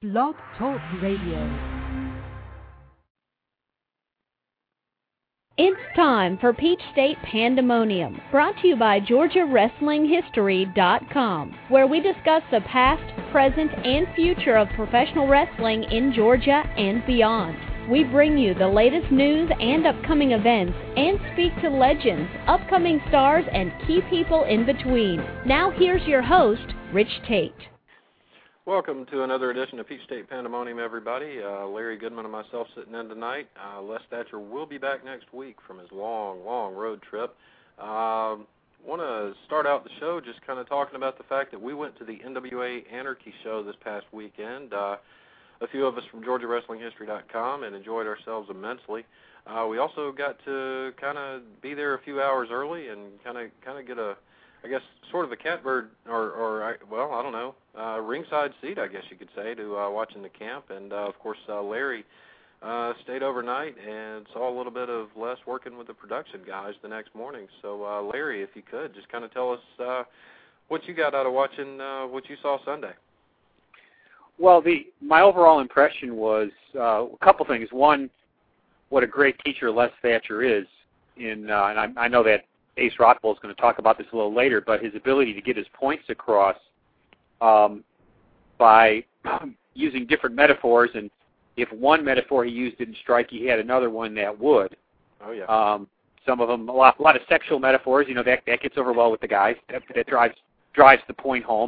Blog Talk Radio. It's time for Peach State Pandemonium, brought to you by GeorgiaWrestlingHistory.com, where we discuss the past, present, and future of professional wrestling in Georgia and beyond. We bring you the latest news and upcoming events, and speak to legends, upcoming stars, and key people in between. Now here's your host, Rich Tate. Welcome to another edition of Peach State Pandemonium, everybody. Larry Goodman and myself sitting in tonight. Les Thatcher will be back next week from his long road trip. Want to start out the show just kind of talking about the fact that we went to the NWA Anarchy show this past weekend. A few of us from GeorgiaWrestlingHistory.com and enjoyed ourselves immensely. We also got to kind of be there a few hours early and kind of get a, I guess, sort of a catbird or I don't know, ringside seat, I guess you could say, to watching the camp. And, of course, Larry stayed overnight and saw a little bit of Les working with the production guys the next morning. So, Larry, if you could, just kind of tell us what you got out of watching what you saw Sunday. Well, my overall impression was a couple things. One, what a great teacher Les Thatcher is, and I know that Ace Rockwell is going to talk about this a little later, but his ability to get his points across by using different metaphors, and if one metaphor he used didn't strike, he had another one that would. Oh, yeah. Some of them, a lot of sexual metaphors, you know, that gets over well with the guys. That drives the point home.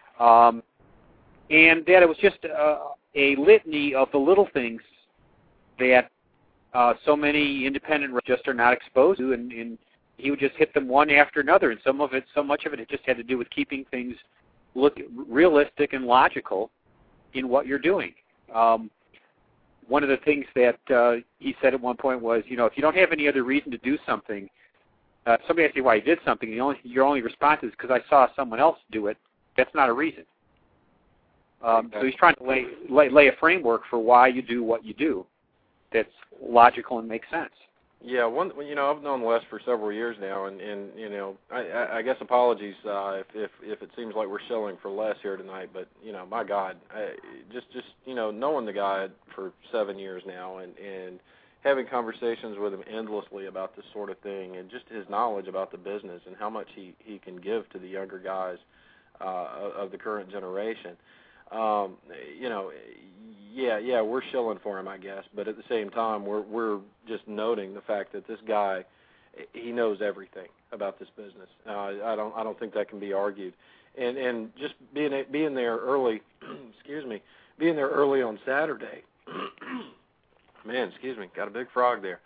And that it was just a litany of the little things that so many independent just are not exposed to, and he would just hit them one after another, and so much of it just had to do with keeping things look realistic and logical in what you're doing. One of the things that he said at one point was, you know, if you don't have any other reason to do something, somebody asks you why you did something, your only response is because I saw someone else do it. That's not a reason. So he's trying to lay a framework for why you do what you do that's logical and makes sense. Yeah, I've known Les for several years now, and you know, I guess apologies if it seems like we're shilling for Les here tonight, but you know, my God, just you know, knowing the guy for 7 years now, and having conversations with him endlessly about this sort of thing, and just his knowledge about the business and how much he can give to the younger guys of the current generation. You know, yeah, we're shilling for him, I guess, but at the same time, we're just noting the fact that this guy, he knows everything about this business. I don't think that can be argued, and just being there early, being there early on Saturday. Man, excuse me, got a big frog there.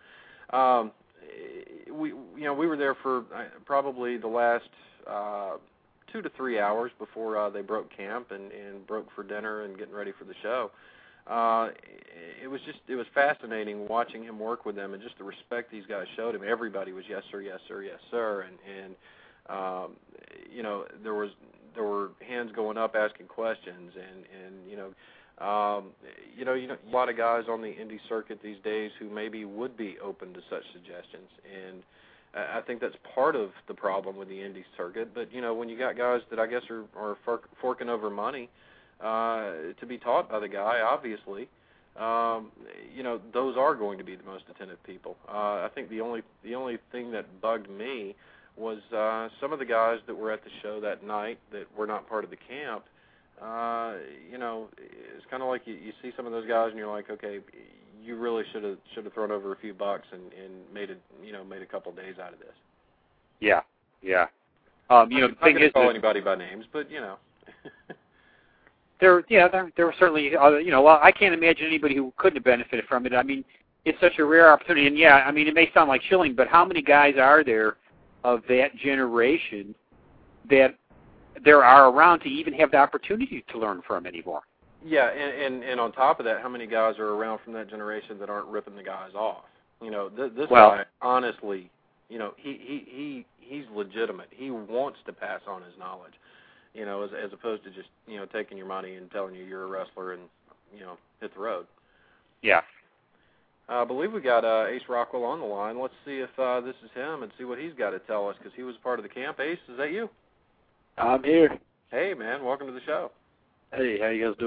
We were there for probably the last 2 to 3 hours before they broke camp and broke for dinner and getting ready for the show. It was fascinating watching him work with them, and just the respect these guys showed him. Everybody was yes sir, yes sir, yes sir, and you know, there were hands going up asking questions, and you know, a lot of guys on the indie circuit these days who maybe would be open to such suggestions, and I think that's part of the problem with the indie circuit. But, you know, when you got guys that I guess are forking over money to be taught by the guy, obviously, you know, those are going to be the most attentive people. I think the only thing that bugged me was some of the guys that were at the show that night that were not part of the camp. You know, it's kind of like you see some of those guys and you're like, okay, you really should have thrown over a few bucks and made a couple of days out of this. Yeah. You know, the thing is, call anybody by names, but you know, there were certainly other. You know, well, I can't imagine anybody who couldn't have benefited from it. I mean, it's such a rare opportunity, and yeah, I mean, it may sound like shilling, but how many guys are there of that generation that there are around to even have the opportunity to learn from anymore? Yeah, and on top of that, how many guys are around from that generation that aren't ripping the guys off? You know, this guy, honestly, you know, he's legitimate. He wants to pass on his knowledge, you know, as opposed to just, you know, taking your money and telling you you're a wrestler and, you know, hit the road. Yeah. I believe we got Ace Rockwell on the line. Let's see if this is him and see what he's got to tell us, because he was part of the camp. Ace, is that you? I'm here. Hey, man, welcome to the show. Hey, how you guys doing?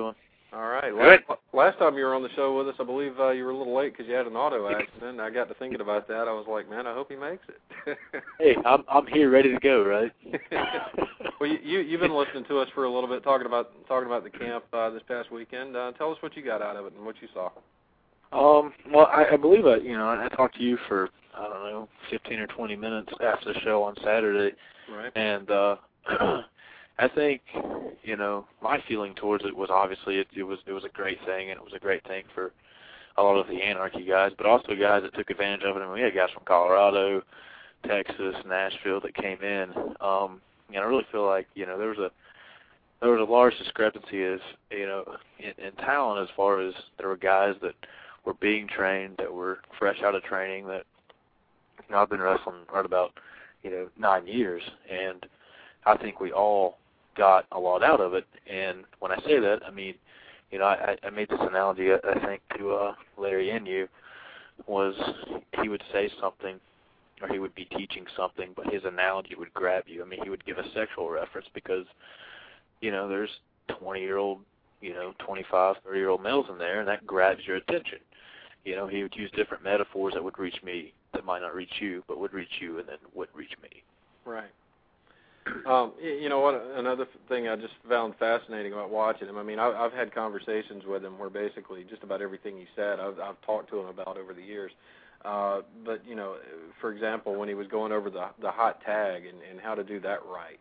All right. Good. Last time you were on the show with us, I believe you were a little late because you had an auto accident. I got to thinking about that. I was like, man, I hope he makes it. Hey, I'm here, ready to go, right? Well, you've been listening to us for a little bit, talking about the camp this past weekend. Tell us what you got out of it and what you saw. Well, I believe I talked to you for 15 or 20 minutes after the show on Saturday, right? And I think my feeling towards it was obviously it was a great thing, and it was a great thing for a lot of the Anarchy guys, but also guys that took advantage of it. I mean, we had guys from Colorado, Texas, Nashville that came in. I really feel like there was a large discrepancy in talent as far as there were guys that were being trained, that were fresh out of training, that I've been wrestling right about 9 years, and I think we all got a lot out of it. And when I say that, I mean I made this analogy I think to Larry Inu, was he would say something or he would be teaching something, but his analogy would grab you. I mean, he would give a sexual reference because there's 20-year-old, 25, 30-year-old males in there, and that grabs your attention. He would use different metaphors that would reach me, that might not reach you, but would reach you and then would reach me. Right. You know what? Another thing I just found fascinating about watching him. I mean, I've had conversations with him where basically just about everything he said, I've talked to him about over the years. But for example, when he was going over the hot tag and how to do that right,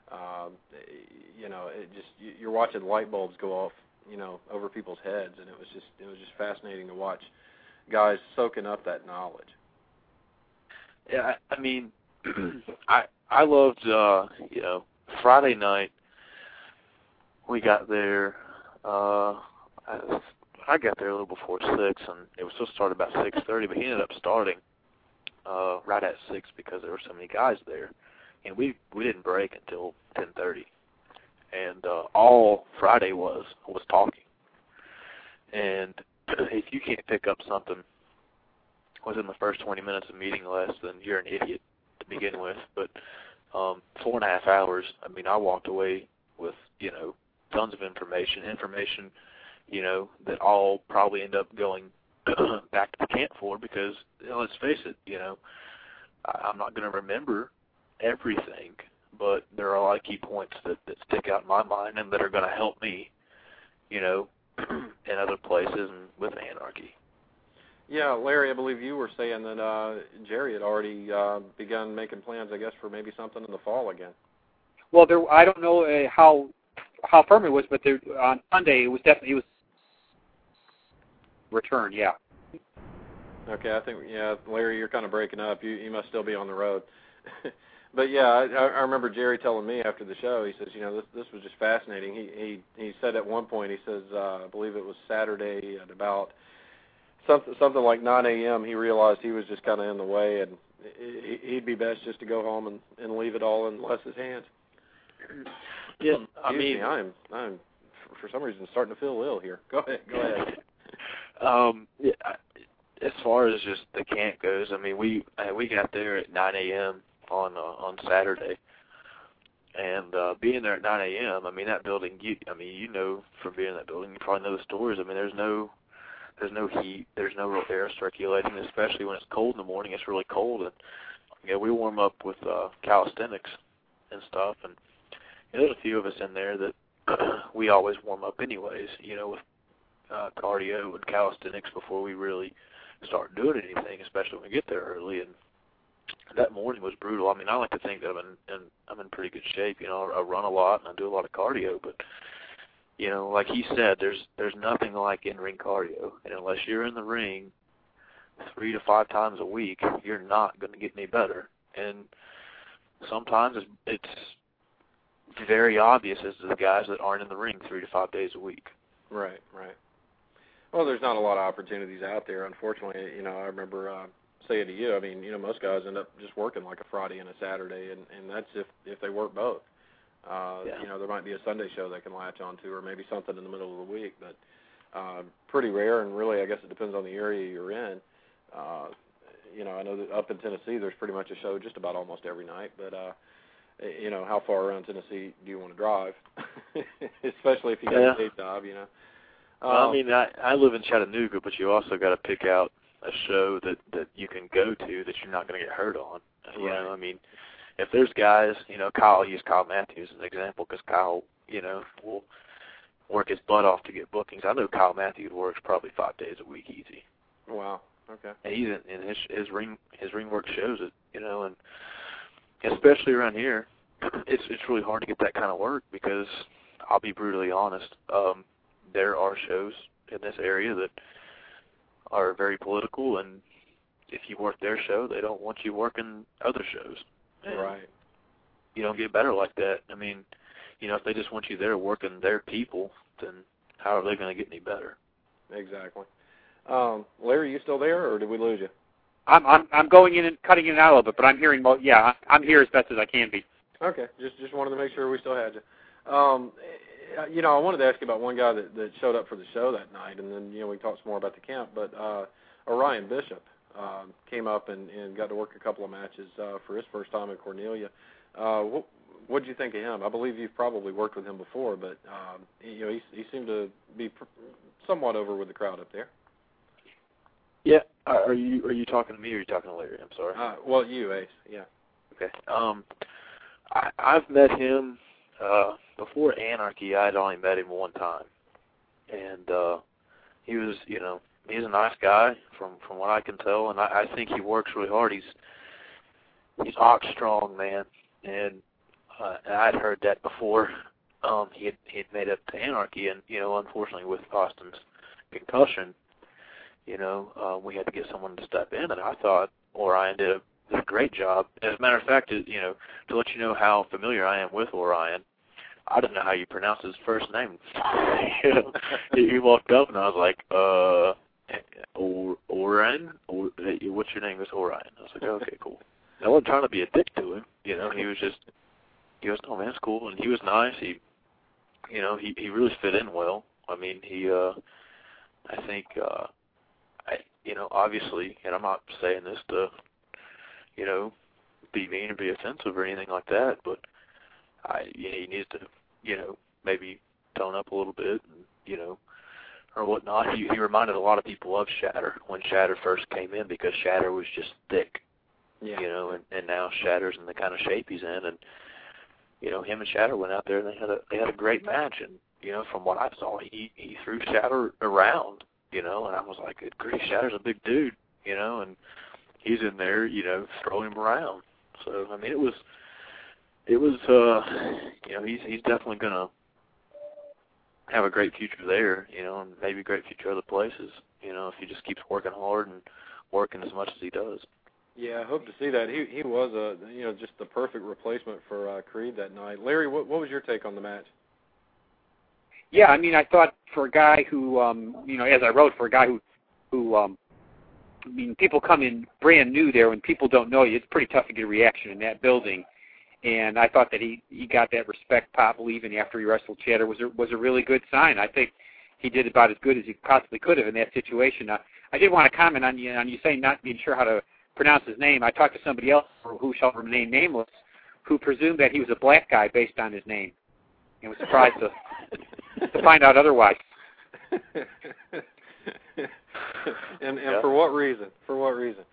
it just you're watching light bulbs go off, over people's heads, and it was just fascinating to watch guys soaking up that knowledge. Yeah, I mean, I loved, Friday night, we got there, I got there a little before 6, and it was supposed to start about 6:30, but he ended up starting right at 6 because there were so many guys there, and we didn't break until 10:30, and all Friday was talking, and if you can't pick up something within the first 20 minutes of meeting less, then you're an idiot to begin with. But 4.5 hours, I mean, I walked away with, tons of information, that I'll probably end up going back to the camp for because, let's face it, I'm not going to remember everything, but there are a lot of key points that stick out in my mind and that are going to help me, in other places and with Anarchy. Yeah, Larry, I believe you were saying that Jerry had already begun making plans, I guess, for maybe something in the fall again. Well, I don't know how firm it was, but on Sunday it was returned. Yeah. Okay, I think Larry, you're kind of breaking up. You must still be on the road. But yeah, I remember Jerry telling me after the show. He says, this was just fascinating. He said at one point, he says, I believe it was Saturday at about something like 9 a.m. He realized he was just kind of in the way, and he'd be best just to go home and leave it all in Les's hands. Yeah, I'm for some reason starting to feel ill here. Go ahead. As far as just the camp goes, I mean, we got there at 9 a.m. on Saturday, and being there at 9 a.m. I mean, that building, from being in that building, you probably know the stories. I mean, there's no heat, there's no real air circulating, especially when it's cold in the morning. It's really cold, and we warm up with calisthenics and stuff, and there's a few of us in there that we always warm up anyways, with cardio and calisthenics before we really start doing anything, especially when we get there early. And that morning was brutal. I mean, I like to think that I'm in pretty good shape. I run a lot and I do a lot of cardio, but like he said, there's nothing like in-ring cardio, and unless you're in the ring 3 to 5 times a week, you're not going to get any better. And sometimes it's very obvious as to the guys that aren't in the ring 3 to 5 days a week. Right. Well, there's not a lot of opportunities out there, unfortunately. I remember saying to you, I mean, most guys end up just working like a Friday and a Saturday, and that's if they work both. There might be a Sunday show they can latch onto, or maybe something in the middle of the week, but pretty rare, and really I guess it depends on the area you're in. I know that up in Tennessee there's pretty much a show just about almost every night, but how far around Tennessee do you want to drive? Especially if you got a day job, Well, I mean, I live in Chattanooga, but you also got to pick out a show that you can go to that you're not going to get hurt on. You know, I mean, if there's guys, you know, I'll use Kyle Matthews as an example because Kyle, you know, will work his butt off to get bookings. I know Kyle Matthews works probably 5 days a week easy. Wow. Okay. And he's in his ring work shows it, you know, and especially around here, it's really hard to get that kind of work because I'll be brutally honest, there are shows in this area that are very political, and if you work their show, they don't want you working other shows. And right. You don't get better like that. I mean, you know, if they just want you there working their people, then how are they going to get any better? Exactly. Larry, you still there, or did we lose you? I'm going in and cutting in and out a little bit, but I'm hearing. Yeah, I'm here as best as I can be. Okay. Just wanted to make sure we still had you. You know, I wanted to ask you about one guy that showed up for the show that night, and then, you know, we talked some more about the camp, but Orion Bishop came up and got to work a couple of matches for his first time in Cornelia. What did you think of him? I believe you've probably worked with him before, but, you know, he seemed to be somewhat over with the crowd up there. Yeah. Are you talking to me or are you talking to Larry? I'm sorry. Well, you, Ace. Yeah. Okay. I've met him before Anarchy. I'd only met him one time, and he was, you know, he's a nice guy from what I can tell, and I think he works really hard. He's ox strong, man, and I'd heard that before. He had made up to Anarchy, and you know, unfortunately with Austin's concussion, you know, we had to get someone to step in, and I thought Orion did a great job. As a matter of fact, you know, to let you know how familiar I am with Orion, I didn't know how you pronounce his first name. You know, he walked up, and I was like, Orion? What's your name? It's Orion. I was like, okay, cool. I wasn't trying to be a dick to him. You know, he goes, oh, man, that's cool. And he was nice. You know, he really fit in well. I mean, I think, you know, obviously, and I'm not saying this to, you know, be mean or be offensive or anything like that, but you know, he needs to, you know, maybe tone up a little bit, and, you know, or whatnot. He reminded a lot of people of Shatter when Shatter first came in because Shatter was just thick, you know, and now Shatter's in the kind of shape he's in, and you know, him and Shatter went out there and they had a great match, and you know, from what I saw, he threw Shatter around, you know, and I was like, good grief, Shatter's a big dude, you know, and he's in there, you know, throwing him around. So I mean, it was you know, he's definitely gonna have a great future there, you know, and maybe a great future other places, you know, if he just keeps working hard and working as much as he does. Yeah, I hope to see that. He was you know, just the perfect replacement for Creed that night. Larry, what was your take on the match? Yeah, I mean, I thought for a guy who, you know, as I wrote, for a guy who I mean, people come in brand new there when people don't know you. It's pretty tough to get a reaction in that building. And I thought that he got that respect probably even after he wrestled Shatter was a really good sign. I think he did about as good as he possibly could have in that situation. I did want to comment on you saying not being sure how to pronounce his name. I talked to somebody else who shall remain nameless who presumed that he was a black guy based on his name and was surprised to find out otherwise. and for what reason? For what reason?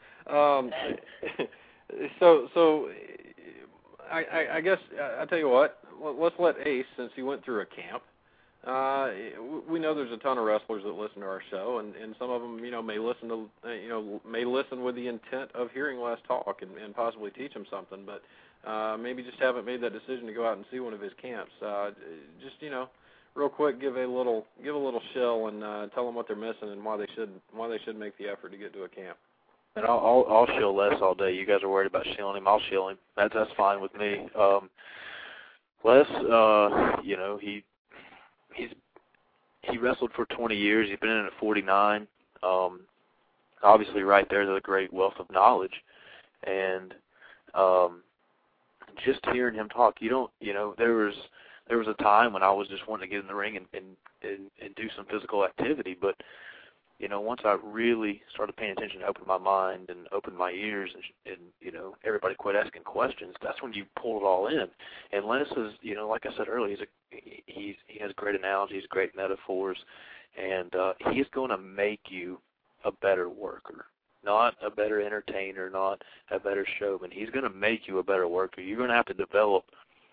So I guess I'll tell you what. Let's let Ace, since he went through a camp. We know there's a ton of wrestlers that listen to our show, and some of them, you know, may listen with the intent of hearing less talk and possibly teach them something, but maybe just haven't made that decision to go out and see one of his camps. Just, you know, real quick, give a little shill and tell them what they're missing and why they should make the effort to get to a camp. And I'll shill Les all day. You guys are worried about shilling him. I'll shill him. That's fine with me. Les, you know, he wrestled for 20 years. He's been in at 49. Obviously, right there's a great wealth of knowledge, and just hearing him talk, you know, there was a time when I was just wanting to get in the ring and do some physical activity, but you know, once I really started paying attention, opened my mind and opened my ears, and you know, everybody quit asking questions, that's when you pull it all in. And Les is, you know, like I said earlier, he has great analogies, great metaphors. And he is going to make you a better worker, not a better entertainer, not a better showman. He's going to make you a better worker. You're going to have to develop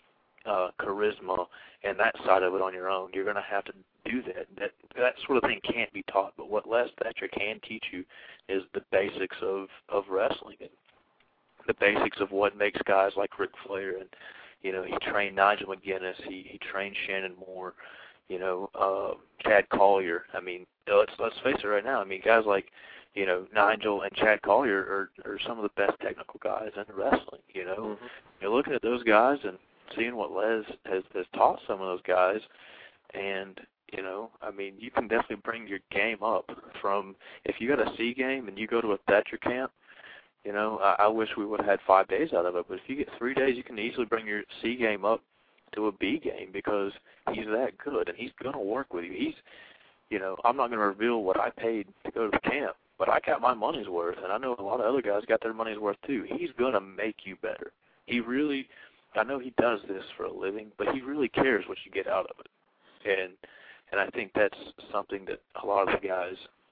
charisma and that side of it on your own. You're going to have to do that. That sort of thing can't be taught. But what Les Thatcher can teach you is the basics of wrestling and the basics of what makes guys like Ric Flair. And, you know, he trained Nigel McGuinness. He trained Shannon Moore. You know, Chad Collier. I mean, let's face it right now. I mean, guys like, you know, Nigel and Chad Collier are some of the best technical guys in wrestling. You know, Mm-hmm. You're looking at those guys and seeing what Les has taught some of those guys, and you know, I mean, you can definitely bring your game up from if you got a C game and you go to a Thatcher camp. You know, I wish we would have had 5 days out of it, but if you get 3 days, you can easily bring your C game up to a B game because he's that good and he's going to work with you. He's, you know, I'm not going to reveal what I paid to go to the camp, but I got my money's worth, and I know a lot of other guys got their money's worth too. He's going to make you better. He really, I know he does this for a living, but he really cares what you get out of it. And I think that's something that a lot of the guys,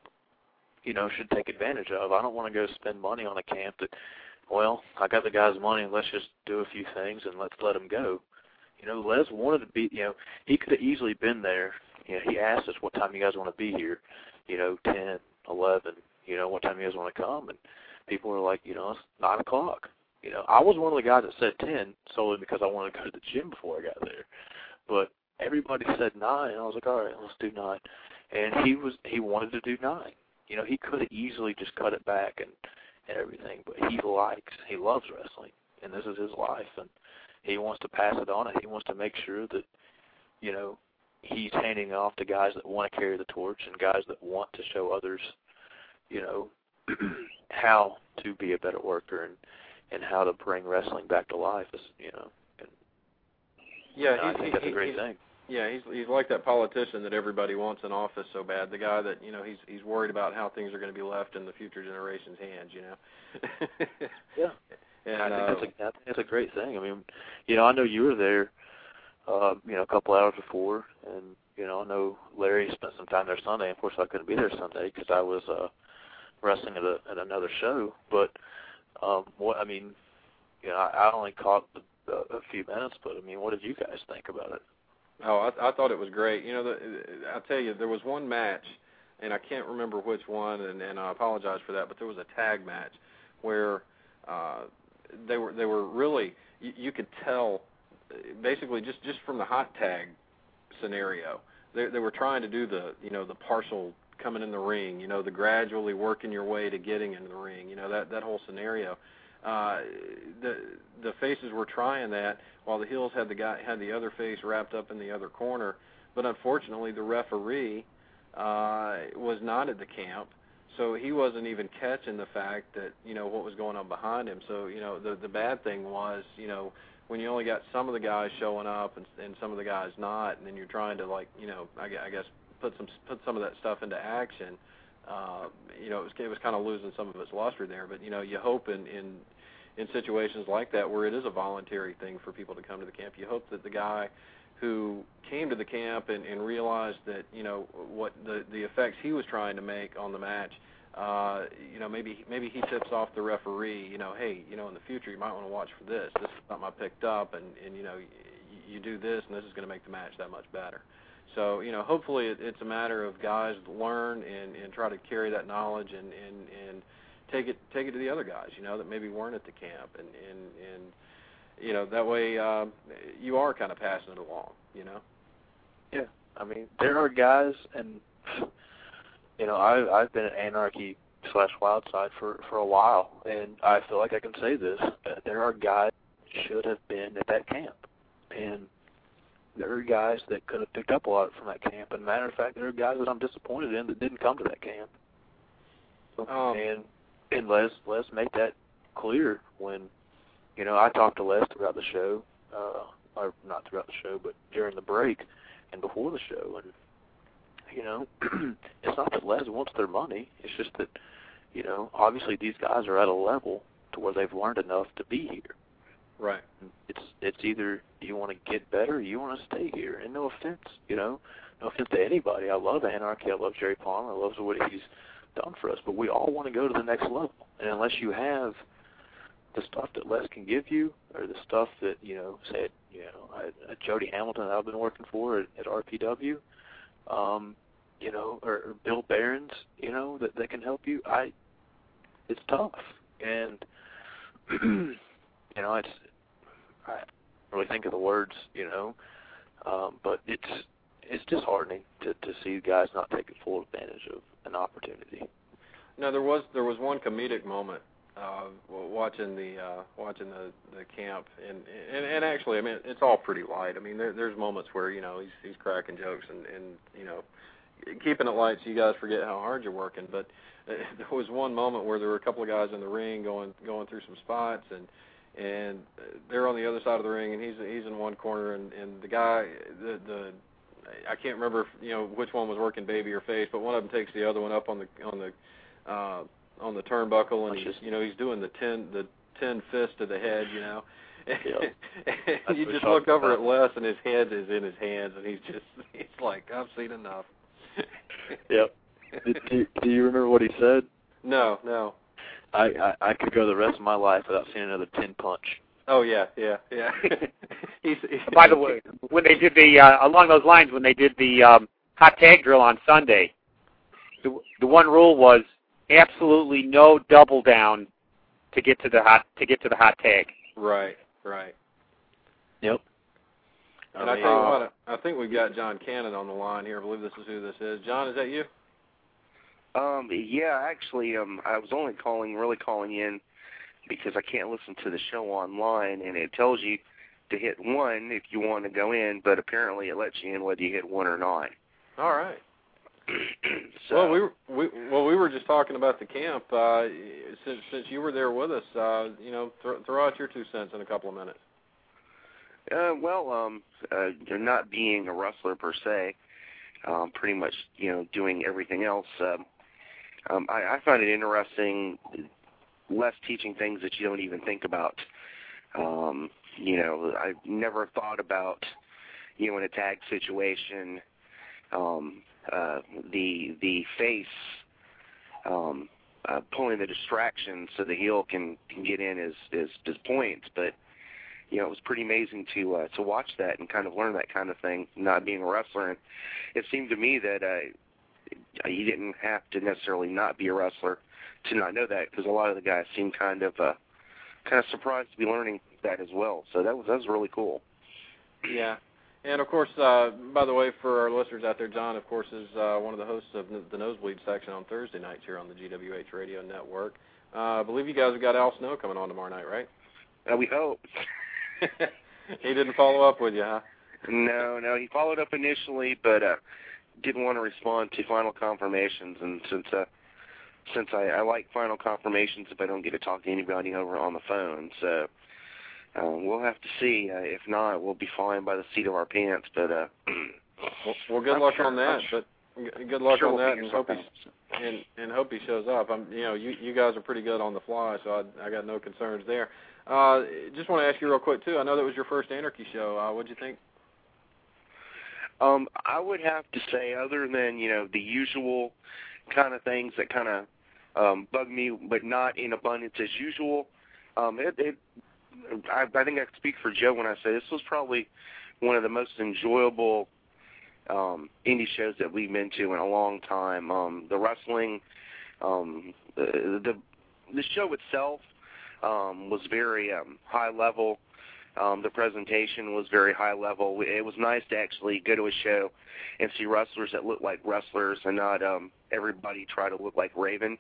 you know, should take advantage of. I don't want to go spend money on a camp that, well, I got the guy's money and let's just do a few things and let's let him go. You know, Les wanted to be, you know, he could have easily been there. You know, he asked us what time you guys want to be here, you know, 10, 11, you know, what time you guys want to come. And people were like, you know, it's 9 o'clock. You know, I was one of the guys that said 10 solely because I wanted to go to the gym before I got there. But everybody said 9, and I was like, all right, let's do 9. And he wanted to do 9. You know, he could have easily just cut it back and everything, but he loves wrestling, and this is his life, and he wants to pass it on, and he wants to make sure that, you know, he's handing off to guys that want to carry the torch and guys that want to show others, you know, how to be a better worker and how to bring wrestling back to life, you know. And, yeah, I think that's a great thing. Yeah, he's like that politician that everybody wants in office so bad. The guy that, you know, he's worried about how things are going to be left in the future generation's hands, you know. Yeah. And I think that's a great thing. I mean, you know, I know you were there, you know, a couple hours before, and you know, I know Larry spent some time there Sunday. Unfortunately, I couldn't be there Sunday because I was wrestling at another show. But what I mean, you know, I only caught a few minutes, but I mean, what did you guys think about it? Oh, I thought it was great. You know, I'll tell you, there was one match, and I can't remember which one, and I apologize for that, but there was a tag match where they were really, you could tell, basically just from the hot tag scenario, they were trying to do the, you know, the partial coming in the ring, you know, the gradually working your way to getting into the ring, you know, that whole scenario. The faces were trying that while the heels had the other face wrapped up in the other corner, but unfortunately the referee was not at the camp, so he wasn't even catching the fact that, you know, what was going on behind him. So, you know, the bad thing was, you know, when you only got some of the guys showing up and some of the guys not, and then you're trying to, like, you know, I guess put some of that stuff into action. You know, it was kind of losing some of its luster there. But, you know, you hope in situations like that where it is a voluntary thing for people to come to the camp, you hope that the guy who came to the camp and realized that, you know, what the effects he was trying to make on the match, you know, maybe he tips off the referee, you know, hey, you know, in the future you might want to watch for this. This is something I picked up, and you know, you do this, and this is going to make the match that much better. So, you know, hopefully it's a matter of guys learn and try to carry that knowledge and take it to the other guys, you know, that maybe weren't at the camp, and you know, that way you are kind of passing it along, you know. Yeah, I mean, there are guys, and you know, I've been at Anarchy / Wildside for a while, and I feel like I can say this: there are guys that should have been at that camp, and there are guys that could have picked up a lot from that camp. And matter of fact, there are guys that I'm disappointed in that didn't come to that camp. And Les made that clear when, you know, I talked to Les throughout the show, or not throughout the show, but during the break and before the show. And, you know, it's not that Les wants their money. It's just that, you know, obviously these guys are at a level to where they've learned enough to be here. Right. It's either you want to get better or you want to stay here. And no offense, you know, no offense to anybody, I love Anarchy, I love Jerry Palmer, I love what he's done for us, but we all want to go to the next level. And unless you have the stuff that Les can give you, or the stuff that, say, Jody Hamilton that I've been working for at RPW, or Bill Behrens, that can help you, it's tough. And, I don't really think of the words, but it's disheartening to see guys not taking full advantage of an opportunity. No, there was one comedic moment watching the camp, and actually, I mean, it's all pretty light. I mean, there's moments where he's cracking jokes and keeping it light so you guys forget how hard you're working. But there was one moment where there were a couple of guys in the ring going through some spots, and they're on the other side of the ring, and he's in one corner, and the guy, I can't remember which one was working baby or face, but one of them takes the other one up on the turnbuckle, and he's doing the 10 fist to the head, And you just look over at Les, and his head is in his hands, and he's like, I've seen enough. Yep. Do you remember what he said? No. I could go the rest of my life without seeing another 10 punch. Oh yeah. By the way, when they did along those lines, when they did the hot tag drill on Sunday, the one rule was absolutely no double down to get to the hot tag. Right. Yep. And I tell you what, I think we've got John Cannon on the line here. I believe this is who this is. John, is that you? Yeah, actually, I was only calling in because I can't listen to the show online, and it tells you to hit 1 if you want to go in, but apparently it lets you in whether you hit 1 or not. All right. So, Well, we were just talking about the camp. Since you were there with us, throw out your 2 cents in a couple of minutes. Not being a wrestler per se, pretty much, doing everything else. I find it interesting, less teaching things that you don't even think about. I've never thought about, in a tag situation, the face pulling the distraction so the heel can get in his points, but it was pretty amazing to watch that and kind of learn that kind of thing, not being a wrestler. And it seemed to me that you didn't have to necessarily not be a wrestler to not know that, because a lot of the guys seemed kind of surprised to be learning that as well. So that was really cool. Yeah. And, of course, by the way, for our listeners out there, John, of course, is one of the hosts of the Nosebleed section on Thursday nights here on the GWH Radio Network. I believe you guys have got Al Snow coming on tomorrow night, right? We hope. He didn't follow up with you, huh? No, he followed up initially, but didn't want to respond to final confirmations. And since I like final confirmations if I don't get to talk to anybody over on the phone, so we'll have to see. If not, we'll be flying by the seat of our pants. But well, good luck on that. But good luck on that, and hope he shows up. You guys are pretty good on the fly, so I got no concerns there. Just want to ask you real quick too. I know that was your first Anarchy show. What'd you think? I would have to say, other than the usual kind of things that kind of bug me, but not in abundance as usual. I think I could speak for Joe when I say this was probably one of the most enjoyable indie shows that we've been to in a long time. The wrestling, the show itself was very high level. The presentation was very high level. It was nice to actually go to a show and see wrestlers that look like wrestlers and not everybody try to look like Raven.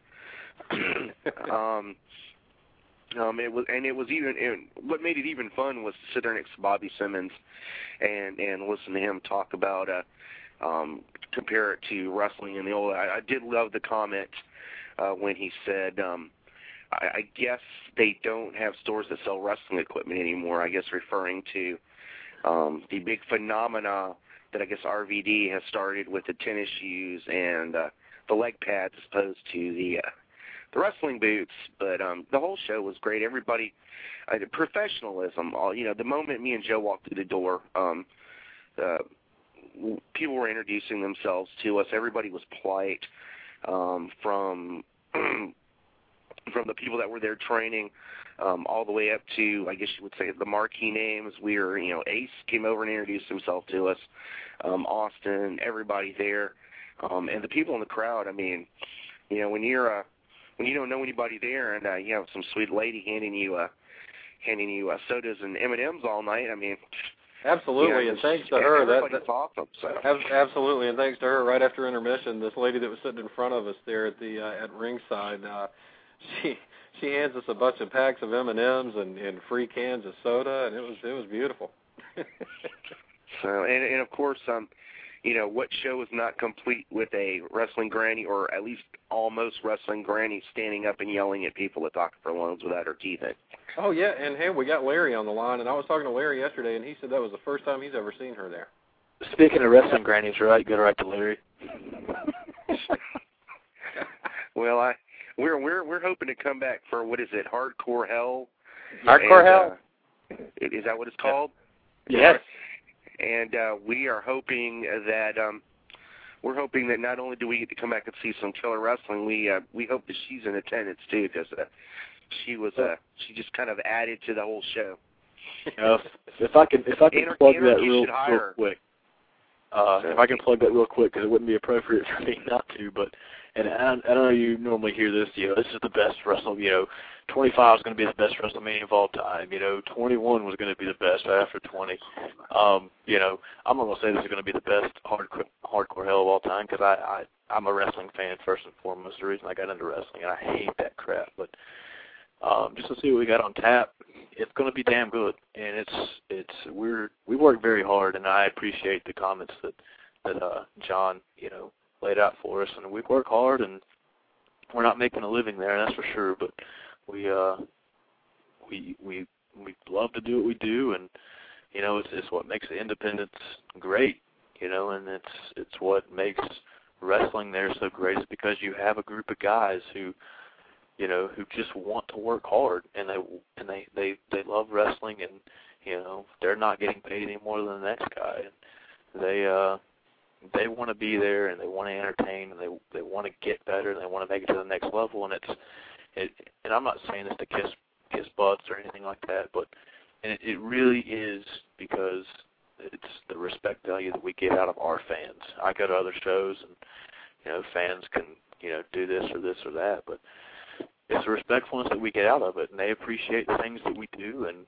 What made it even fun was to sit there next to Bobby Simmons and listen to him talk about compare it to wrestling in the old. I did love the comment when he said, I guess they don't have stores that sell wrestling equipment anymore, I guess referring to the big phenomena that I guess RVD has started with the tennis shoes and the leg pads as opposed to the wrestling boots. But the whole show was great. Everybody, professionalism, the moment me and Joe walked through the door, people were introducing themselves to us. Everybody was polite, from the people that were there training, all the way up to, I guess you would say, the marquee names. Ace came over and introduced himself to us, Austin, everybody there, and the people in the crowd. I mean, when you don't know anybody there, and you have some sweet lady handing you sodas and M&Ms all night. I mean, absolutely, and thanks to her, that's awesome. So. Absolutely, and thanks to her, right after intermission, this lady that was sitting in front of us there at ringside, she hands us a bunch of packs of M&Ms and free cans of soda, and it was beautiful. So, and of course, what show is not complete with a wrestling granny, or at least almost wrestling granny, standing up and yelling at people at Dr. Furlong's without her teeth in? Oh, yeah, and hey, we got Larry on the line, and I was talking to Larry yesterday, and he said that was the first time he's ever seen her there. Speaking of wrestling grannies, right, go right to Larry. Well, we're hoping to come back for, what is it, Hardcore Hell? Hardcore Hell? Is that what it's called? Yes. And we are hoping that not only do we get to come back and see some killer wrestling, we hope that she's in attendance too, because she just kind of added to the whole show. If I can plug that real quick. If I can plug that real quick, because it wouldn't be appropriate for me not to, but and I know you normally hear this, this is the best wrestling, 25 is going to be the best WrestleMania of all time, 21 was going to be the best after 20. I'm not going to say this is going to be the best hardcore hell of all time, because I'm a wrestling fan first and foremost, the reason I got into wrestling, and I hate that crap, but just to see what we got on tap, it's going to be damn good, and we work very hard, and I appreciate the comments that John, laid out for us, and we work hard, and we're not making a living there, that's for sure, but we love to do what we do, and it's what makes the independence great, and it's what makes wrestling there so great, is because you have a group of guys who just want to work hard, and they love wrestling, and they're not getting paid any more than the next guy, and they want to be there, and they want to entertain, and they want to get better, and they want to make it to the next level, and and I'm not saying this to kiss butts or anything like that, but it really is, because it's the respect value that we get out of our fans. I go to other shows, and fans can do this or that, but it's the respectfulness that we get out of it, and they appreciate the things that we do, and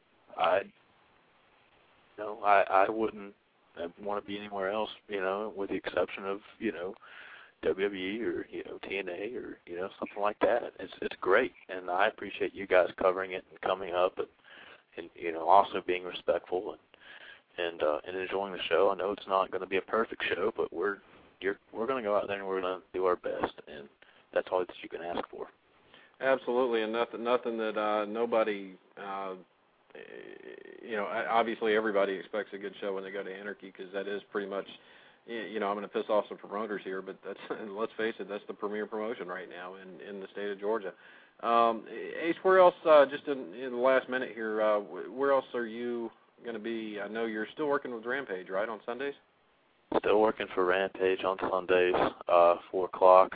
I wouldn't want to be anywhere else, with the exception of, WWE or, TNA or, something like that. It's great, and I appreciate you guys covering it and coming up and also being respectful and enjoying the show. I know it's not going to be a perfect show, but we're going to go out there and we're going to do our best, and that's all that you can ask for. Absolutely, and nothing that nobody, obviously everybody expects a good show when they go to Anarchy, because that is pretty much, I'm going to piss off some promoters here, but let's face it, that's the premier promotion right now in the state of Georgia. Ace, where else, just in the last minute here, where else are you going to be? I know you're still working with Rampage, right, on Sundays? Still working for Rampage on Sundays, 4 o'clock.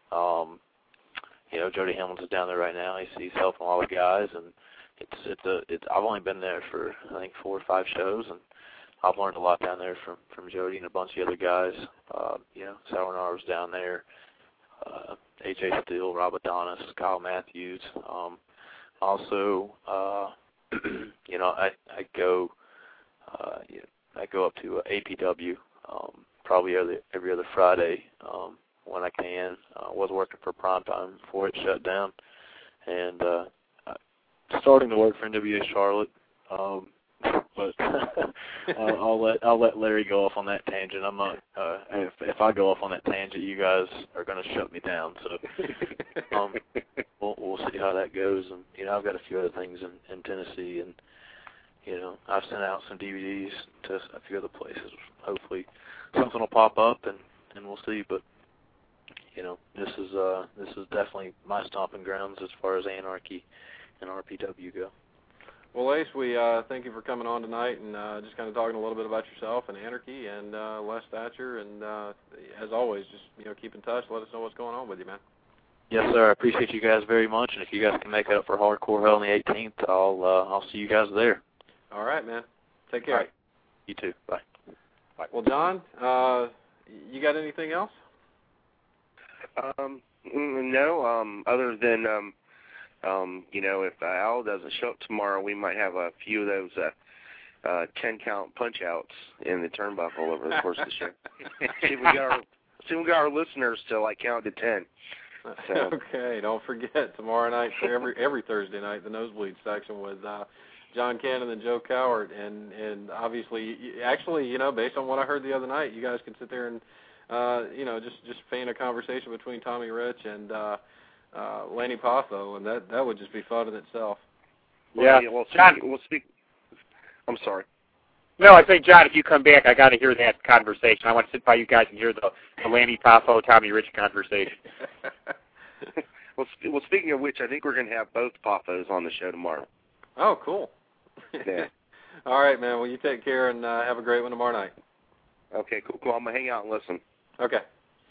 Jody Hamilton's is down there right now. He's helping all the guys, and I've only been there for, I think, 4 or 5 shows, and I've learned a lot down there from Jody and a bunch of other guys. Sauernar was down there, AJ Steele, Rob Adonis, Kyle Matthews. Also, I go up to APW probably every other Friday when I can. I was working for Primetime before it shut down, and starting to work for NWA Charlotte, but I'll let Larry go off on that tangent. I'm not. If I go off on that tangent, you guys are going to shut me down. So we'll see how that goes. And I've got a few other things in Tennessee, and I've sent out some DVDs to a few other places. Hopefully, something will pop up, and we'll see. But this is definitely my stomping grounds as far as Anarchy and RPW go. Well, Ace, we thank you for coming on tonight and just kind of talking a little bit about yourself and Anarchy and Les Thatcher. And as always, just keep in touch. Let us know what's going on with you, man. Yes, sir. I appreciate you guys very much. And if you guys can make it up for Hardcore Hell on the 18th, I'll see you guys there. All right, man. Take care. All right. You too. Bye. Bye. Well, John, you got anything else? No. Other than if Al doesn't show up tomorrow, we might have a few of those 10-count punch-outs in the turnbuckle over the course of the show. see, we got our listeners to count to 10. So. Okay, don't forget tomorrow night for every Thursday night, the Nosebleed section with John Cannon and Joe Cowart, and obviously, actually, based on what I heard the other night, you guys can sit there and just feign a conversation between Tommy Rich and Lanny Poffo, and that would just be fun in itself. Yeah. Well, John, we'll speak. I'm sorry. No, I say, John, if you come back, I got to hear that conversation. I want to sit by you guys and hear the Lanny Poffo, Tommy Rich conversation. Well, speaking of which, I think we're going to have both Poffos on the show tomorrow. Oh, cool. Yeah. All right, man. Well, you take care and have a great one tomorrow night. Okay, cool. I'm going to hang out and listen. Okay.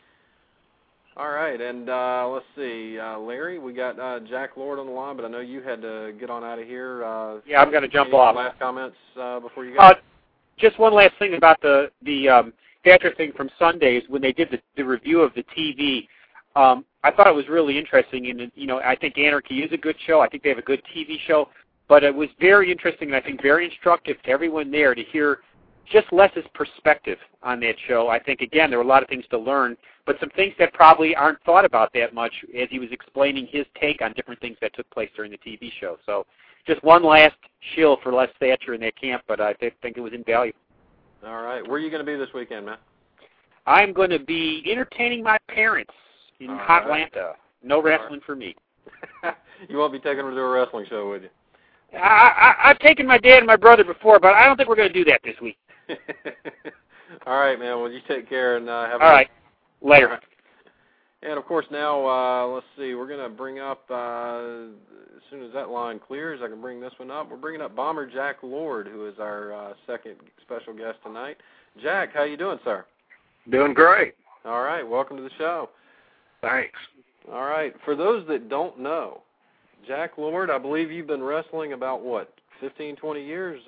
All right, and let's see. Larry, we got Jack Lord on the line, but I know you had to get on out of here. Yeah, I'm going to jump off. Last comments before you go? Just one last thing about the Thatcher thing from Sundays when they did the review of the TV. I thought it was really interesting, and I think Anarchy is a good show. I think they have a good TV show, but it was very interesting and I think very instructive to everyone there to hear just Les's perspective on that show. I think, again, there were a lot of things to learn, but some things that probably aren't thought about that much as he was explaining his take on different things that took place during the TV show. So just one last shill for Les Thatcher in that camp, but I think it was invaluable. All right. Where are you going to be this weekend, man? I'm going to be entertaining my parents in Hotlanta. No wrestling for me. You won't be taking them to a wrestling show, would you? I've taken my dad and my brother before, but I don't think we're going to do that this week. All right, man. Well, you take care and have All right. Later. And, of course, now, let's see. We're going to bring up, as soon as that line clears, I can bring this one up. We're bringing up Bomber Jack Lord, who is our second special guest tonight. Jack, how you doing, sir? Doing great. All right. Welcome to the show. Thanks. All right. For those that don't know, Jack Lord, I believe you've been wrestling about, 15, 20 years?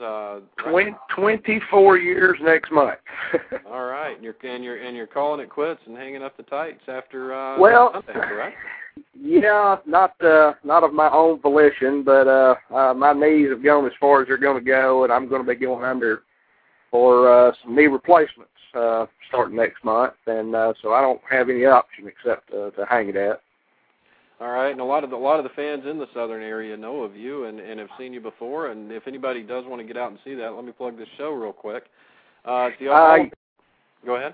24 years next month. All right. And you're calling it quits and hanging up the tights after Sunday, correct? Yeah, not of my own volition, but my knees have gone as far as they're going to go, and I'm going to be going under for some knee replacements starting next month, and so I don't have any option except to hang it at. All right, and a lot of the fans in the southern area know of you and have seen you before. And if anybody does want to get out and see that, let me plug this show real quick. Go ahead. Go ahead.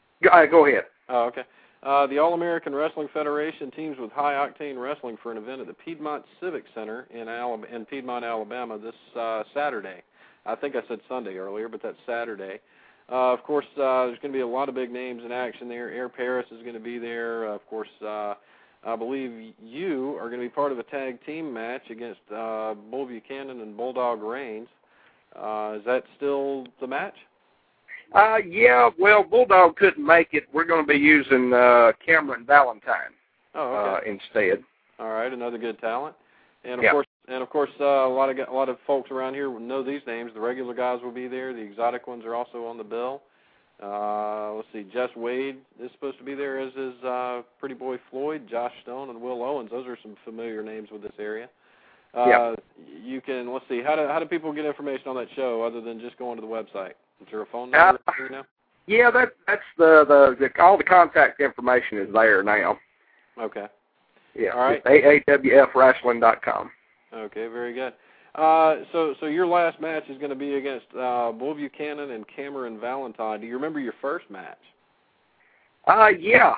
Oh, okay. The All-American Wrestling Federation teams with High Octane Wrestling for an event at the Piedmont Civic Center in Piedmont, Alabama, this Saturday. I think I said Sunday earlier, but that's Saturday. Of course, there's going to be a lot of big names in action there. Air Paris is going to be there. Of course, I believe you are going to be part of a tag team match against Bull Buchanan and Bulldog Reigns. Is that still the match? Yeah, well, Bulldog couldn't make it. We're going to be using Cameron Valentine instead. All right, another good talent. And of course, a lot of folks around here will know these names. The regular guys will be there. The exotic ones are also on the bill. Let's see, Jess Wade is supposed to be there, as is Pretty Boy Floyd, Josh Stone, and Will Owens. Those are some familiar names with this area. You can, let's see, how do people get information on that show other than just going to the website? Is there a phone number? Yeah, that's the all the contact information is there now. Okay. Yeah. All right. AAWFwrestling.com. Okay, very good. So your last match is going to be against Bull Buchanan and Cameron Valentine. Do you remember your first match? Yeah,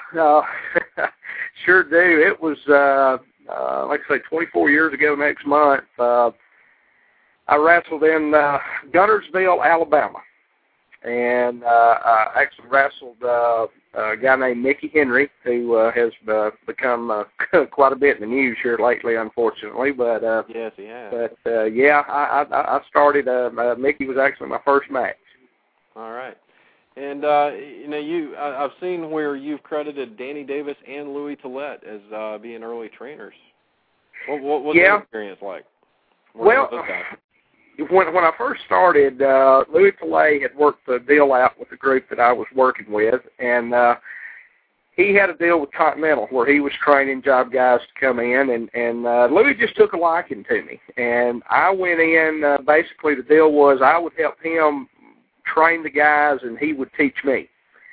sure do. It was, like I say, 24 years ago next month. I wrestled in Guntersville, Alabama. and I actually wrestled a guy named Mickey Henry, who has become quite a bit in the news here lately, unfortunately. But yes, he has. But yeah, I started. Mickey was actually my first match. All right. And I've seen where you've credited Danny Davis and Louis Tillett as being early trainers. What's that experience like? Well, when I first started, Louis Tillett had worked the deal out with the group that I was working with, and he had a deal with Continental where he was training job guys to come in, and Louis just took a liking to me. And I went in, basically the deal was I would help him train the guys, and he would teach me.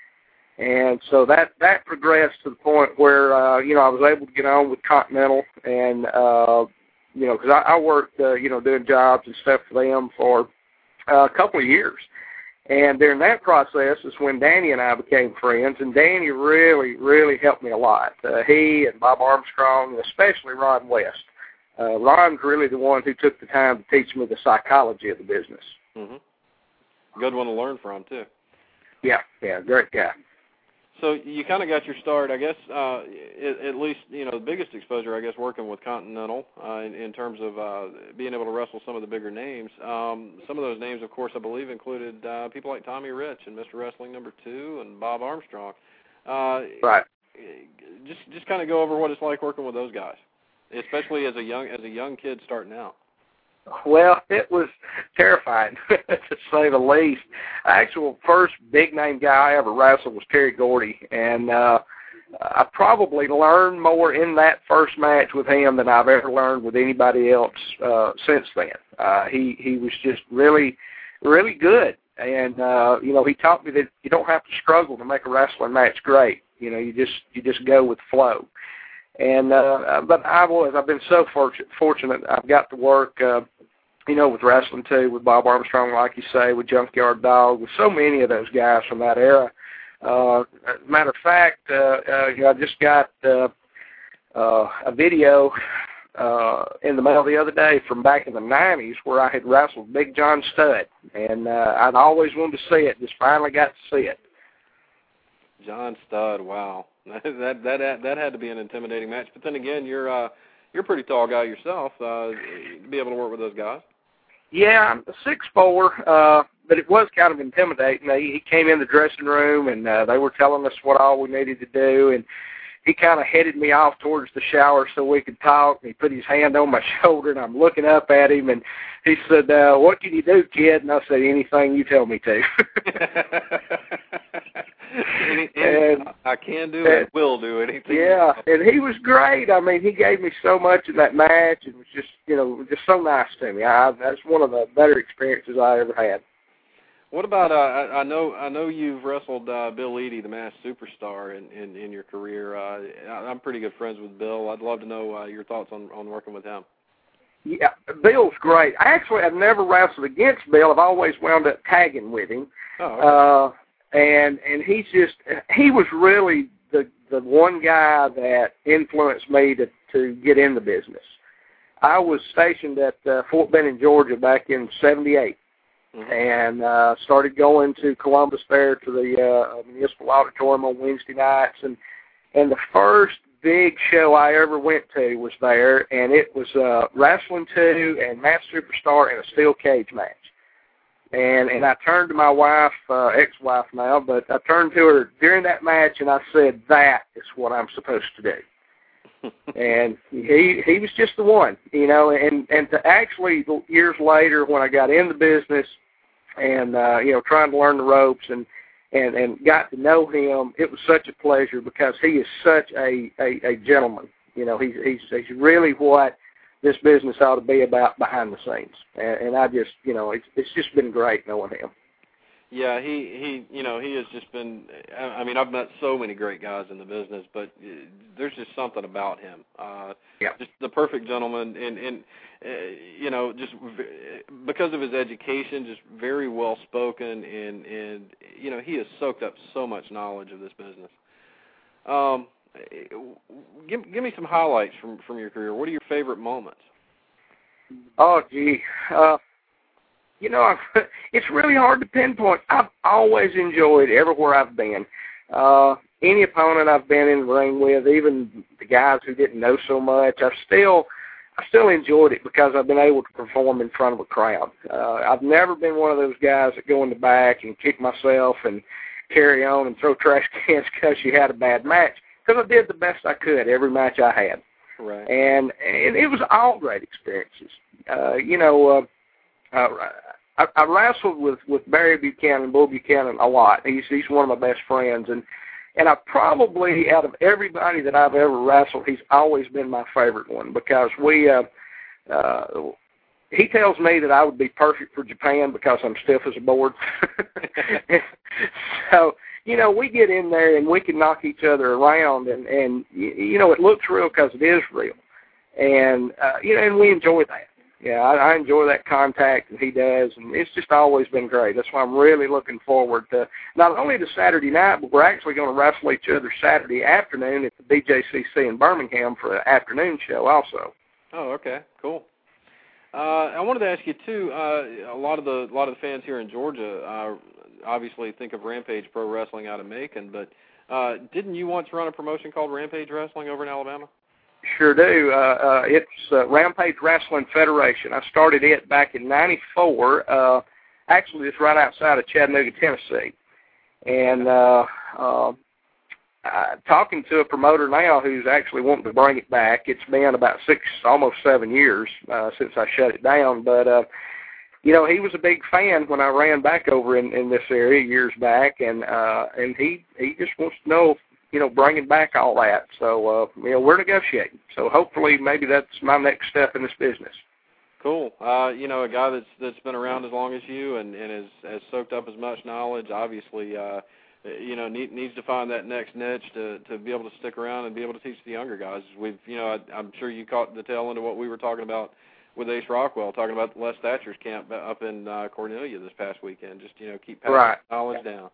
And so that progressed to the point where, I was able to get on with Continental, and, because I worked, doing jobs and stuff for them for a couple of years. And during that process is when Danny and I became friends, and Danny really, really helped me a lot. He and Bob Armstrong, and especially Ron West. Ron's really the one who took the time to teach me the psychology of the business. Mm-hmm. Good one to learn from, too. Yeah, great guy. So you kind of got your start, I guess, at least, the biggest exposure, I guess, working with Continental in terms of being able to wrestle some of the bigger names. Some of those names, of course, I believe included people like Tommy Rich and Mr. Wrestling #2 and Bob Armstrong. Right. Just kind of go over what it's like working with those guys, especially as a young kid starting out. Well, it was terrifying, to say the least. Actual first big-name guy I ever wrestled was Terry Gordy, and I probably learned more in that first match with him than I've ever learned with anybody else since then. He was just really, really good, and he taught me that you don't have to struggle to make a wrestling match great. You just go with the flow. And but I've been so fortunate. I've got to work, with wrestling too, with Bob Armstrong, like you say, with Junkyard Dog, with so many of those guys from that era. As a matter of fact, I just got a video in the mail the other day from back in the 90s where I had wrestled Big John Studd, and I'd always wanted to see it. Just finally got to see it. John Studd, wow. That had to be an intimidating match. But then again, you're a pretty tall guy yourself. To be able to work with those guys. Yeah, I'm 6'4", but it was kind of intimidating. He came in the dressing room, and they were telling us what all we needed to do, and he kind of headed me off towards the shower so we could talk. And he put his hand on my shoulder, and I'm looking up at him, and he said, "What can you do, kid?" And I said, "Anything you tell me to." and I can do and will do anything. Yeah, and he was great. I mean, he gave me so much in that match, and was just, just so nice to me. That's one of the better experiences I ever had. What about I know you've wrestled Bill Eadie, the Masked Superstar, in your career. I'm pretty good friends with Bill. I'd love to know your thoughts on working with him. Yeah, Bill's great. Actually, I've never wrestled against Bill. I've always wound up tagging with him. Oh, okay. And he was really the one guy that influenced me to get in the business. I was stationed at Fort Benning, Georgia back in '78. Mm-hmm. And started going to Columbus there to the municipal auditorium on Wednesday nights, and the first big show I ever went to was there, and it was Wrestling 2 and Masked Superstar in a steel cage match. And I turned to my wife, ex-wife now, but I turned to her during that match, and I said, "That is what I'm supposed to do." And he was just the one, and to actually years later when I got in the business and trying to learn the ropes and got to know him, it was such a pleasure because he is such a gentleman. He's really what this business ought to be about behind the scenes. And I just, it's just been great knowing him. Yeah, he has just been, I mean, I've met so many great guys in the business, but there's just something about him. Just the perfect gentleman, and just because of his education, just very well-spoken, and he has soaked up so much knowledge of this business. Give me some highlights from your career. What are your favorite moments? Oh, gee. it's really hard to pinpoint. I've always enjoyed everywhere I've been. Any opponent I've been in the ring with, even the guys who didn't know so much, I still enjoyed it because I've been able to perform in front of a crowd. I've never been one of those guys that go in the back and kick myself and carry on and throw trash cans because you had a bad match, because I did the best I could every match I had. Right. And it was all great experiences. I wrestled with Barry Buchanan, Bull Buchanan, a lot. He's one of my best friends, and I probably, out of everybody that I've ever wrestled, he's always been my favorite one, because he tells me that I would be perfect for Japan because I'm stiff as a board. So, we get in there and we can knock each other around, and it looks real because it is real. And, and we enjoy that. Yeah, I enjoy that contact, and he does, and it's just always been great. That's why I'm really looking forward to not only the Saturday night, but we're actually going to wrestle each other Saturday afternoon at the BJCC in Birmingham for an afternoon show also. Oh, okay, cool. I wanted to ask you too. A lot of the fans here in Georgia obviously think of Rampage Pro Wrestling out of Macon, but didn't you once run a promotion called Rampage Wrestling over in Alabama? Sure do. It's Rampage Wrestling Federation. I started it back in '94. Actually, it's right outside of Chattanooga, Tennessee. And talking to a promoter now who's actually wanting to bring it back. It's been about almost 7 years since I shut it down. But he was a big fan when I ran back over in this area years back, and he just wants to know, bringing back all that. So, we're negotiating. So hopefully maybe that's my next step in this business. Cool. A guy that's been around as long as you and has soaked up as much knowledge, obviously, needs to find that next niche to be able to stick around and be able to teach the younger guys. I'm sure you caught the tail end of what we were talking about with Ace Rockwell, talking about Les Thatcher's camp up in Cornelia this past weekend. Just, keep passing knowledge down.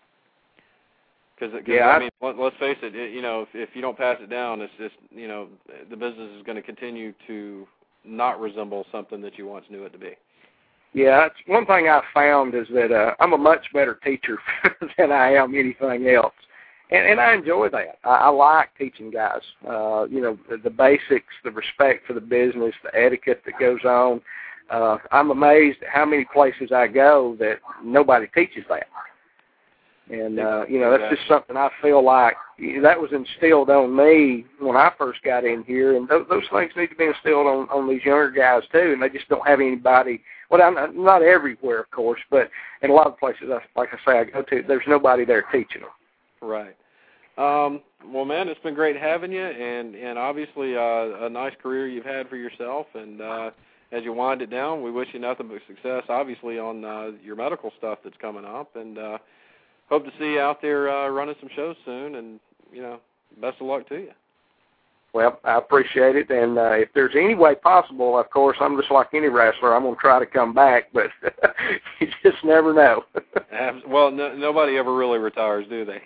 Because let's face it, if you don't pass it down, it's just, the business is going to continue to not resemble something that you once knew it to be. Yeah, it's one thing I've found is that I'm a much better teacher than I am anything else. And I enjoy that. I like teaching guys, the basics, the respect for the business, the etiquette that goes on. I'm amazed at how many places I go that nobody teaches that. And, that's just something I feel like that was instilled on me when I first got in here. And those things need to be instilled on these younger guys, too. And they just don't have anybody. Well, not everywhere, of course, but in a lot of places, like I say, I go to, there's nobody there teaching them. Right. Well, man, it's been great having you. And obviously a nice career you've had for yourself. And as you wind it down, we wish you nothing but success, obviously, on your medical stuff that's coming up. And hope to see you out there running some shows soon, and, best of luck to you. Well, I appreciate it, and if there's any way possible, of course, I'm just like any wrestler. I'm going to try to come back, but you just never know. Well, nobody ever really retires, do they?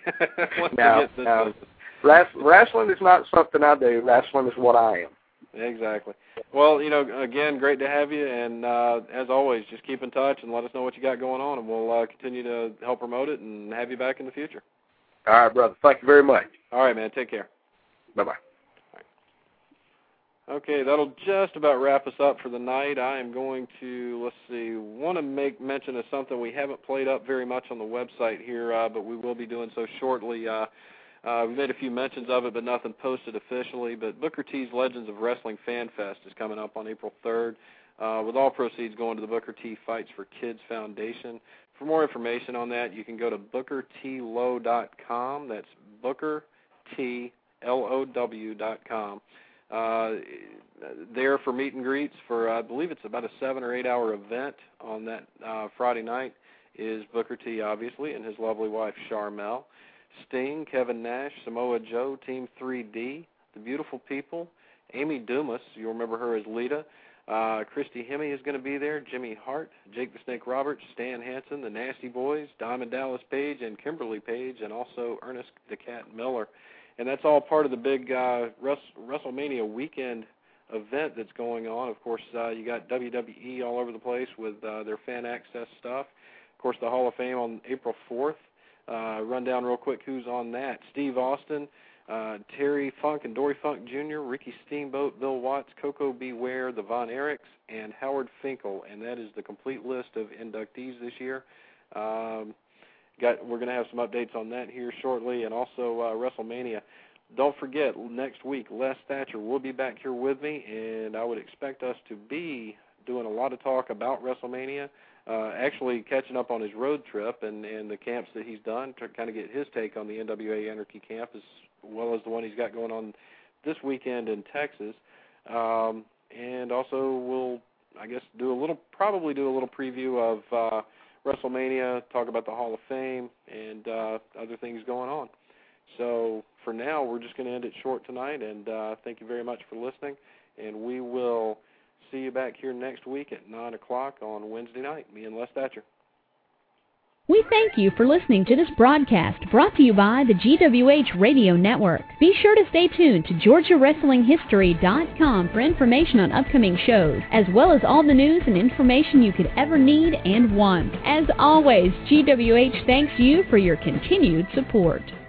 No. Wrestling is not something I do. Wrestling is what I am. Exactly. Well, again, great to have you, and as always, just keep in touch and let us know what you got going on, and we'll continue to help promote it and have you back in the future. All right, brother. Thank you very much. All right, man. Take care. Bye-bye. Okay, that'll just about wrap us up for the night. I am going to, want to make mention of something we haven't played up very much on the website here, but we will be doing so shortly. We made a few mentions of it, but nothing posted officially. But Booker T's Legends of Wrestling Fan Fest is coming up on April 3rd, with all proceeds going to the Booker T Fights for Kids Foundation. For more information on that, you can go to bookertlow.com. That's bookertlow.com. There for meet and greets for, I believe it's about a 7 or 8 hour event on that Friday night is Booker T, obviously, and his lovely wife, Charmel. Sting, Kevin Nash, Samoa Joe, Team 3D, The Beautiful People, Amy Dumas, you'll remember her as Lita, Christy Hemme is going to be there, Jimmy Hart, Jake the Snake Roberts, Stan Hansen, the Nasty Boys, Diamond Dallas Page, and Kimberly Page, and also Ernest the Cat Miller. And that's all part of the big WrestleMania weekend event that's going on. Of course, you got WWE all over the place with their fan access stuff. Of course, the Hall of Fame on April 4th. Run down real quick who's on that. Steve Austin, Terry Funk and Dory Funk Jr., Ricky Steamboat, Bill Watts, Coco Beware, the Von Erichs, and Howard Finkel. And that is the complete list of inductees this year. We're going to have some updates on that here shortly, and also WrestleMania. Don't forget, next week, Les Thatcher will be back here with me, and I would expect us to be doing a lot of talk about WrestleMania, actually catching up on his road trip and the camps that he's done to kind of get his take on the NWA Anarchy camp as well as the one he's got going on this weekend in Texas. And also we'll, I guess, probably do a little preview of WrestleMania, talk about the Hall of Fame, and other things going on. So for now, we're just going to end it short tonight, and thank you very much for listening, and we will see you back here next week at 9 o'clock on Wednesday night, me and Les Thatcher. We thank you for listening to this broadcast brought to you by the GWH Radio Network. Be sure to stay tuned to GeorgiaWrestlingHistory.com for information on upcoming shows, as well as all the news and information you could ever need and want. As always, GWH thanks you for your continued support.